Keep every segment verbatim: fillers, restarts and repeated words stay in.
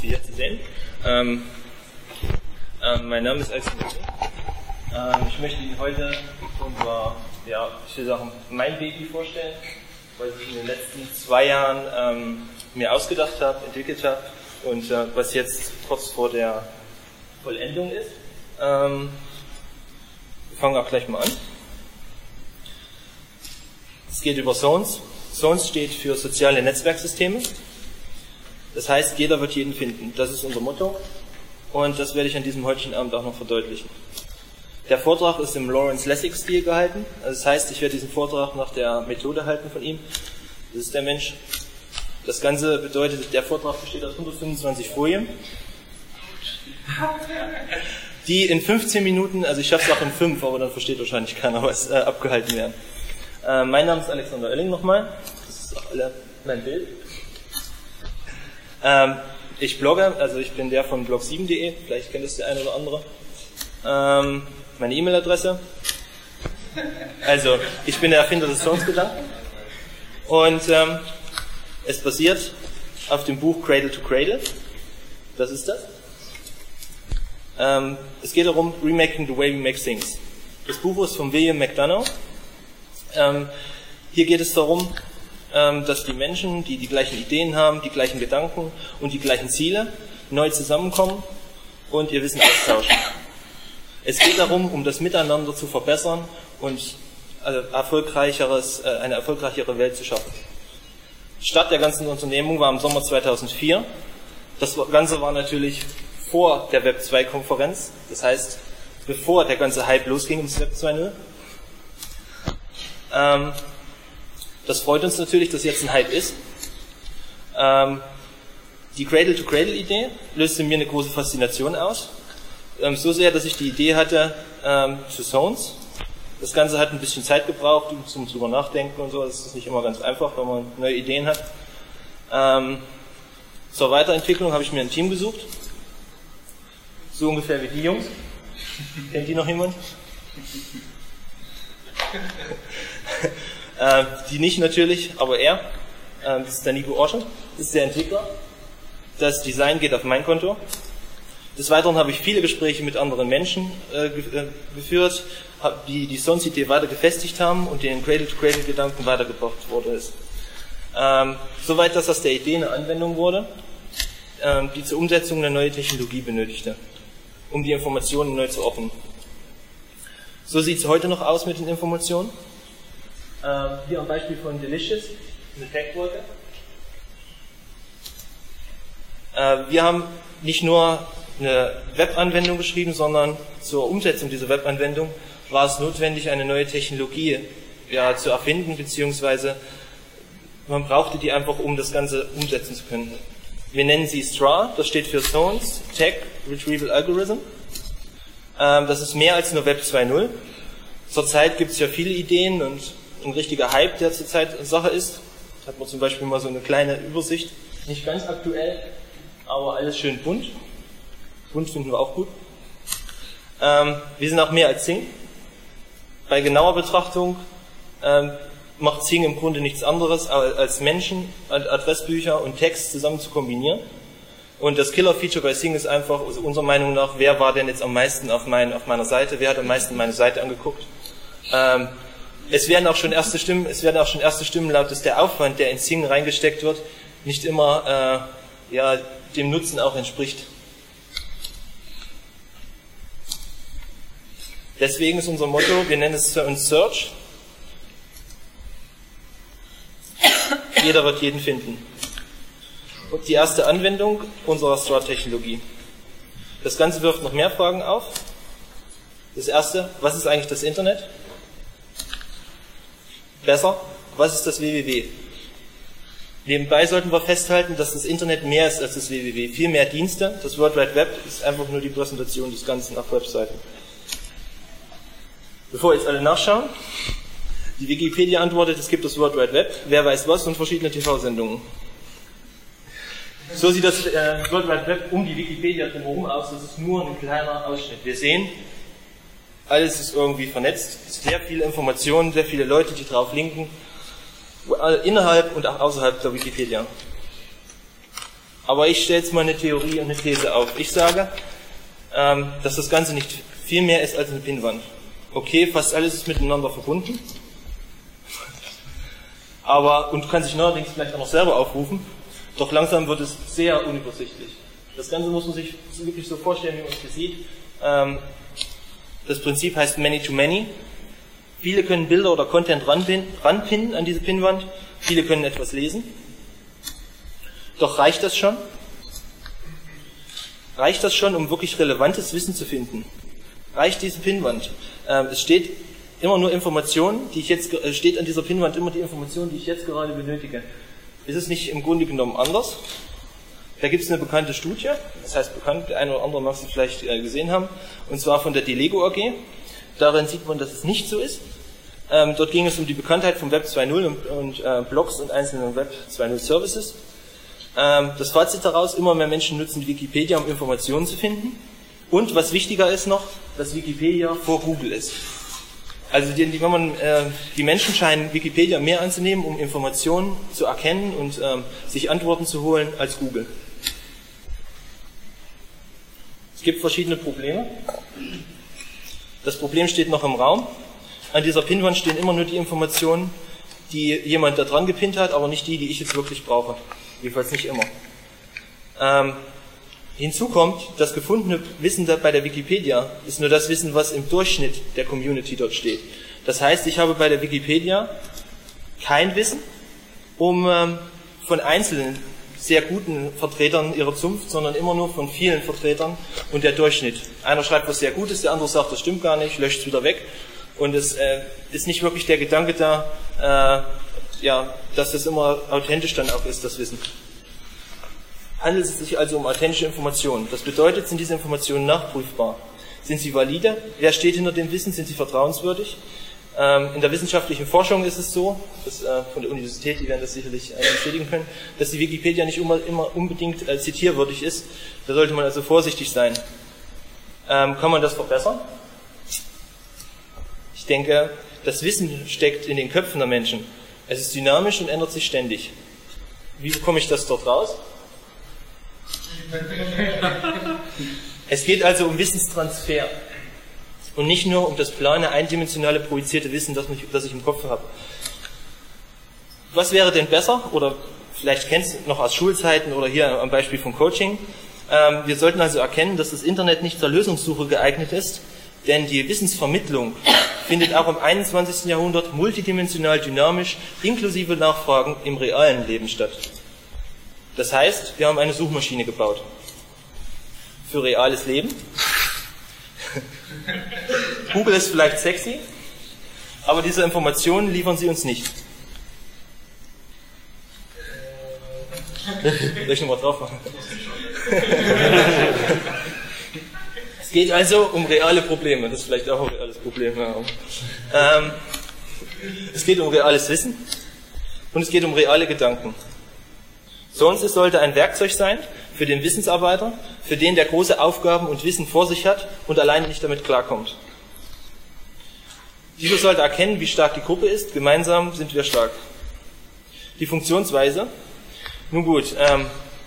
Sie hier zu sehen. Ähm, ähm, mein Name ist Alexander. Ähm, ich möchte Ihnen heute unser, ja, ich will sagen, mein Baby vorstellen, was ich in den letzten zwei Jahren ähm, mir ausgedacht habe, entwickelt habe und äh, was jetzt kurz vor der Vollendung ist. Ähm, wir fangen auch gleich mal an. Es geht über Zones. Zones steht für soziale Netzwerksysteme. Das heißt, jeder wird jeden finden. Das ist unser Motto. Und das werde ich an diesem heutigen Abend auch noch verdeutlichen. Der Vortrag ist im Lawrence Lessig-Stil gehalten. Das heißt, ich werde diesen Vortrag nach der Methode halten von ihm. Das ist der Mensch. Das Ganze bedeutet, der Vortrag besteht aus hundertfünfundzwanzig Folien, die in fünfzehn Minuten, also ich schaffe es auch in fünf, aber dann versteht wahrscheinlich keiner was, äh, abgehalten werden. Äh, mein Name ist Alexander Oelling nochmal. Das ist auch alle mein Bild. Ähm, ich blogge, also ich bin der von blog sieben punkt de, vielleicht kennt es der eine oder andere. Ähm, meine E-Mail-Adresse. Also, ich bin der Erfinder des Zones-Gedanken. Und ähm, es basiert auf dem Buch Cradle to Cradle. Das ist das. Ähm, es geht darum, Remaking the Way We Make Things. Das Buch ist von William McDonough. Ähm, hier geht es darum, ähm, dass die Menschen, die die gleichen Ideen haben, die gleichen Gedanken und die gleichen Ziele, neu zusammenkommen und ihr Wissen austauschen. Es geht darum, um das Miteinander zu verbessern und äh, erfolgreicheres, äh, eine erfolgreichere Welt zu schaffen. Start der ganzen Unternehmung war im Sommer zweitausendvier. Das Ganze war natürlich vor der Web zwei Konferenz, das heißt, bevor der ganze Hype losging ums Web zwei Punkt null. Ähm, das freut uns natürlich, dass jetzt ein Hype ist. Ähm, die Cradle-to-Cradle-Idee löste mir eine große Faszination aus. Ähm, so sehr, dass ich die Idee hatte ähm, zu Zones. Das Ganze hat ein bisschen Zeit gebraucht, um zum drüber nachdenken und so. Das ist nicht immer ganz einfach, wenn man neue Ideen hat. Ähm, zur Weiterentwicklung habe ich mir ein Team gesucht. So ungefähr wie die Jungs. Kennt die noch jemand? äh, die nicht natürlich, aber er. Äh, das ist der Nico Orsche. Das ist der Entwickler. Das Design geht auf mein Konto. Des Weiteren habe ich viele Gespräche mit anderen Menschen äh, geführt, die die Zones-Idee weiter gefestigt haben und den Cradle-to-Cradle-Gedanken weitergebracht worden ist. Ähm, soweit, dass aus der Idee eine Anwendung wurde, ähm, die zur Umsetzung eine neue Technologie benötigte, um die Informationen neu zu ordnen. So sieht es heute noch aus mit den Informationen. Ähm, hier ein Beispiel von Delicious, eine Tech-Wolke. Äh, wir haben nicht nur eine Webanwendung geschrieben, sondern zur Umsetzung dieser Webanwendung war es notwendig, eine neue Technologie ja, zu erfinden, beziehungsweise man brauchte die einfach, um das Ganze umsetzen zu können. Wir nennen sie S T R A, das steht für Zones Tech Retrieval Algorithm. Ähm, das ist mehr als nur Web zwei Punkt null. Zurzeit gibt es ja viele Ideen und ein richtiger Hype, der zurzeit Sache ist. Hat man zum Beispiel mal so eine kleine Übersicht. Nicht ganz aktuell, aber alles schön bunt. Bunt finden wir auch gut. Ähm, wir sind auch mehr als Zing. Bei genauer Betrachtung ähm, macht Zing im Grunde nichts anderes, als Menschen, Adressbücher und Text zusammen zu kombinieren. Und das Killer-Feature bei Zing ist einfach, also unserer Meinung nach, wer war denn jetzt am meisten auf, mein, auf meiner Seite, wer hat am meisten meine Seite angeguckt. Ähm, es werden auch schon erste Stimmen, es werden auch schon erste Stimmen laut, dass der Aufwand, der in Zing reingesteckt wird, nicht immer äh, ja, dem Nutzen auch entspricht. Deswegen ist unser Motto, wir nennen es uns Search. Jeder wird jeden finden. Und die erste Anwendung unserer S T R A-Technologie. Das Ganze wirft noch mehr Fragen auf. Das erste, was ist eigentlich das Internet? Besser, was ist das W W W? Nebenbei sollten wir festhalten, dass das Internet mehr ist als das W W W. Viel mehr Dienste. Das World Wide Web ist einfach nur die Präsentation des Ganzen auf Webseiten. Bevor jetzt alle nachschauen, die Wikipedia antwortet, es gibt das World Wide Web, wer weiß was und verschiedene T V-Sendungen. So sieht das äh, World Wide Web um die Wikipedia drumherum aus, das ist nur ein kleiner Ausschnitt. Wir sehen, alles ist irgendwie vernetzt, sehr viele Informationen, sehr viele Leute, die drauf linken, innerhalb und auch außerhalb der Wikipedia. Aber ich stelle jetzt mal eine Theorie und eine These auf. Ich sage, ähm, dass das Ganze nicht viel mehr ist als eine Pinnwand. Okay, fast alles ist miteinander verbunden. Aber, und kann sich neuerdings vielleicht auch noch selber aufrufen. Doch langsam wird es sehr unübersichtlich. Das Ganze muss man sich wirklich so vorstellen, wie man es hier sieht. Ähm, das Prinzip heißt Many-to-Many. Viele können Bilder oder Content ranpinnen an diese Pinnwand. Viele können etwas lesen. Doch reicht das schon? Reicht das schon, um wirklich relevantes Wissen zu finden? Reicht diese Pinnwand? Ähm, es steht immer nur Informationen, die ich jetzt, äh, steht an dieser Pinnwand immer die Information, die ich jetzt gerade benötige. Ist es nicht im Grunde genommen anders? Da gibt es eine bekannte Studie, das heißt bekannt, der eine oder andere mag sie vielleicht äh, gesehen haben, und zwar von der DeLego A G. Darin sieht man, dass es nicht so ist. Ähm, dort ging es um die Bekanntheit von Web zwei Punkt null und, und äh, Blogs und einzelnen Web zwei Punkt null Services. Ähm, das Fazit daraus, immer mehr Menschen nutzen Wikipedia, um Informationen zu finden. Und was wichtiger ist noch, dass Wikipedia vor Google ist. Also die, die, wenn man, äh, die Menschen scheinen Wikipedia mehr anzunehmen, um Informationen zu erkennen und ähm, sich Antworten zu holen, als Google. Es gibt verschiedene Probleme. Das Problem steht noch im Raum. An dieser Pinnwand stehen immer nur die Informationen, die jemand da dran gepinnt hat, aber nicht die, die ich jetzt wirklich brauche. Jedenfalls nicht immer. Ähm, hinzu kommt, das gefundene Wissen bei der Wikipedia ist nur das Wissen, was im Durchschnitt der Community dort steht. Das heißt, ich habe bei der Wikipedia kein Wissen, um ähm, von einzelnen sehr guten Vertretern ihrer Zunft, sondern immer nur von vielen Vertretern und der Durchschnitt. Einer schreibt was sehr Gutes, der andere sagt, das stimmt gar nicht, löscht es wieder weg. Und es äh, ist nicht wirklich der Gedanke da, äh, ja, dass das immer authentisch dann auch ist, das Wissen. Handelt es sich also um authentische Informationen. Das bedeutet, sind diese Informationen nachprüfbar? Sind sie valide? Wer steht hinter dem Wissen? Sind sie vertrauenswürdig? Ähm, in der wissenschaftlichen Forschung ist es so, dass, äh, von der Universität, die werden das sicherlich äh, bestätigen können, dass die Wikipedia nicht immer, immer unbedingt äh, zitierwürdig ist. Da sollte man also vorsichtig sein. Ähm, kann man das verbessern? Ich denke, das Wissen steckt in den Köpfen der Menschen. Es ist dynamisch und ändert sich ständig. Wie bekomme ich das dort raus? Es geht also um Wissenstransfer und nicht nur um das plane, eindimensionale, projizierte Wissen, das, mich, das ich im Kopf habe. Was wäre denn besser? Oder vielleicht kennst du noch aus Schulzeiten oder hier am Beispiel vom Coaching. Ähm, wir sollten also erkennen, dass das Internet nicht zur Lösungssuche geeignet ist, denn die Wissensvermittlung findet auch im einundzwanzigsten Jahrhundert multidimensional dynamisch, inklusive Nachfragen im realen Leben statt. Das heißt, wir haben eine Suchmaschine gebaut. Für reales Leben. Google ist vielleicht sexy, aber diese Informationen liefern sie uns nicht. Soll ich nochmal drauf machen? Es geht also um reale Probleme. Das ist vielleicht auch ein reales Problem. Ja. Ähm, es geht um reales Wissen und es geht um reale Gedanken. Sonst es sollte ein Werkzeug sein für den Wissensarbeiter, für den, der große Aufgaben und Wissen vor sich hat und alleine nicht damit klarkommt. Dieser sollte erkennen, wie stark die Gruppe ist. Gemeinsam sind wir stark. Die Funktionsweise. Nun gut, ähm,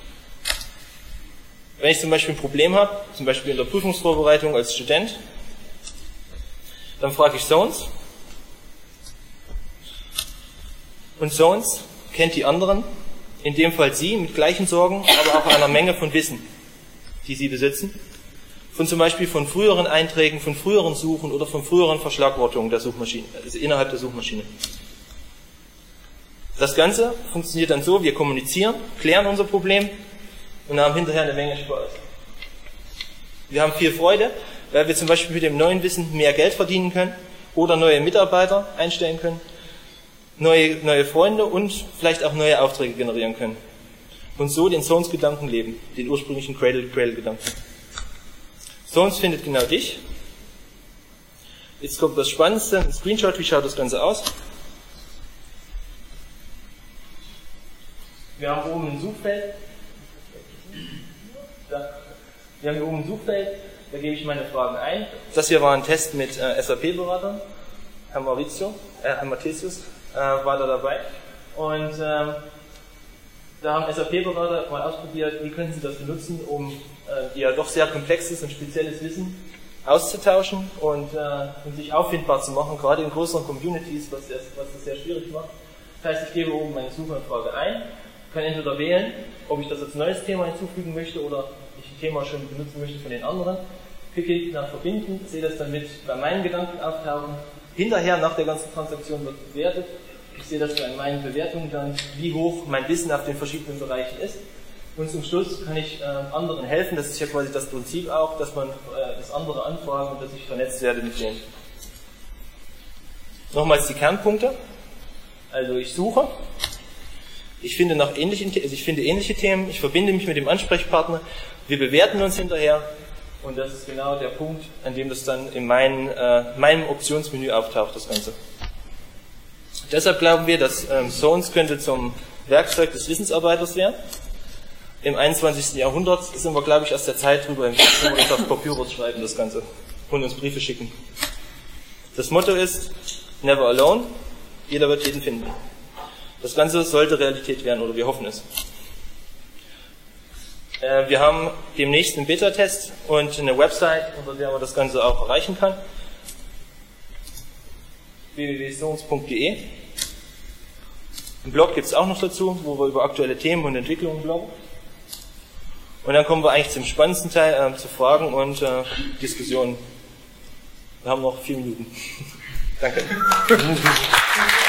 wenn ich zum Beispiel ein Problem habe, zum Beispiel in der Prüfungsvorbereitung als Student, dann frage ich Zones. Und Zones kennt die anderen, in dem Fall Sie, mit gleichen Sorgen, aber auch einer Menge von Wissen, die Sie besitzen. Von zum Beispiel von früheren Einträgen, von früheren Suchen oder von früheren Verschlagwortungen der Suchmaschine, also innerhalb der Suchmaschine. Das Ganze funktioniert dann so, wir kommunizieren, klären unser Problem und haben hinterher eine Menge Spaß. Wir haben viel Freude, weil wir zum Beispiel mit dem neuen Wissen mehr Geld verdienen können oder neue Mitarbeiter einstellen können, neue, neue Freunde und vielleicht auch neue Aufträge generieren können. Und so den Zones-Gedanken leben, den ursprünglichen Cradle-to-Cradle-Gedanken. Zones findet genau dich. Jetzt kommt das Spannendste, ein Screenshot, wie schaut das Ganze aus? Wir haben oben ein Suchfeld. Da. Wir haben hier oben ein Suchfeld, da gebe ich meine Fragen ein. Das hier war ein Test mit äh, S A P-Beratern. Herr Maurizio, äh, Herr Mathesius äh, war da dabei. Und ähm, Da haben S A P-Berater mal ausprobiert, wie können sie das benutzen, um äh, ihr doch sehr komplexes und spezielles Wissen auszutauschen und, äh, und sich auffindbar zu machen, gerade in größeren Communities, was das, was das sehr schwierig macht. Das heißt, ich gebe oben meine Suchanfrage ein, kann entweder wählen, ob ich das als neues Thema hinzufügen möchte oder ich ein Thema schon benutzen möchte von den anderen. Klicke nach Verbinden, sehe das dann mit bei meinen Gedanken auftauchen. Hinterher, nach der ganzen Transaktion, wird bewertet. Ich sehe das bei meinen Bewertungen dann, wie hoch mein Wissen auf den verschiedenen Bereichen ist. Und zum Schluss kann ich äh, anderen helfen. Das ist ja quasi das Prinzip auch, dass man äh, das andere anfragen und dass ich vernetzt werde mit denen. Nochmals die Kernpunkte. Also ich suche. Ich finde, nach ähnlichen, also ich finde ähnliche Themen. Ich verbinde mich mit dem Ansprechpartner. Wir bewerten uns hinterher. Und das ist genau der Punkt, an dem das dann in mein, äh, meinem Optionsmenü auftaucht, das Ganze. Deshalb glauben wir, dass ähm, Zones könnte zum Werkzeug des Wissensarbeiters werden. Im einundzwanzigsten Jahrhundert sind wir, glaube ich, aus der Zeit drüber, wenn wir das auf Papyrus schreiben, das Ganze, und uns Briefe schicken. Das Motto ist, never alone, jeder wird jeden finden. Das Ganze sollte Realität werden, oder wir hoffen es. Äh, wir haben demnächst einen Beta-Test und eine Website, unter der man das Ganze auch erreichen kann. w w w punkt zones punkt d e. Ein Blog gibt es auch noch dazu, wo wir über aktuelle Themen und Entwicklungen bloggen. Und dann kommen wir eigentlich zum spannendsten Teil, äh, zu Fragen und äh, Diskussionen. Wir haben noch vier Minuten. Danke.